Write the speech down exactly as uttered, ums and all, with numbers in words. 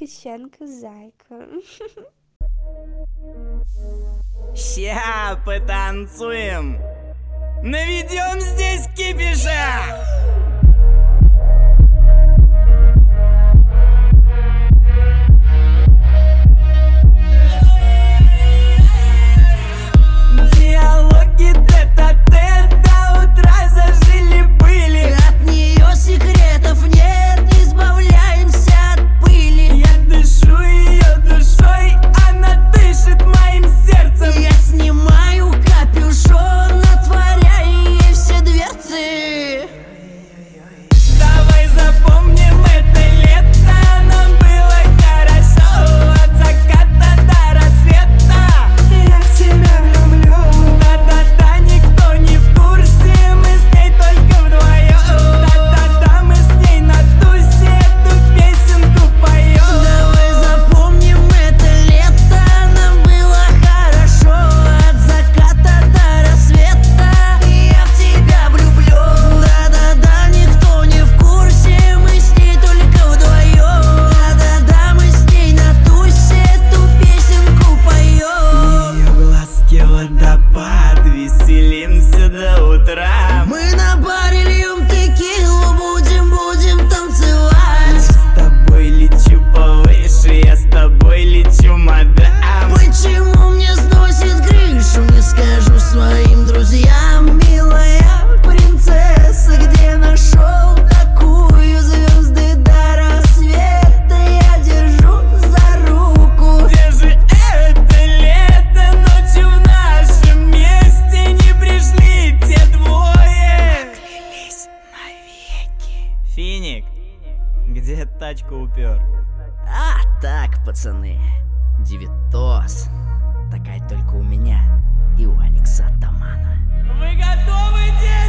Ткаченко, зайка. Ща потанцуем, наведем здесь кипиша. Диалоги тет-а-тет до утра зажили-были. От нее секретов нет, избавляемся от пыли. Я дышу ее душой, она дышит моим сердцем. Я снимаю капюшон, отворяя ей все дверцы. Давай запомним это лето, нам было хорошо от заката до рассвета. Я в тебя люблю. Да-да-да, никто не в курсе, мы с ней только вдвоем. Да-да-да, мы с ней на тусе эту песенку поем. Давай запомним это лето, нам было хорошо от заката до рассвета. Я в тебя влюблю. Да-да-да, никто не в курсе, мы с ней только вдвоем. Да-да-да, мы с ней на тусе эту песенку поем. Ее глазки водопад, веселимся до утра. Мы на баре льем текилу, будем, будем танцевать. С тобой лечу повыше, я с тобой лечу, мадам. Почему мне сносит крышу, не скажу своим друзьям. Милая принцесса, где нашел такую? Звезды до рассвета я держу за руку. Где же это лето, ночью в нашем месте не пришли те двое. Поклялись навеки. Финик, где тачку упер? А так, пацаны, девятос. Такая только у меня и у Алекса Атамана. Вы готовы, дети?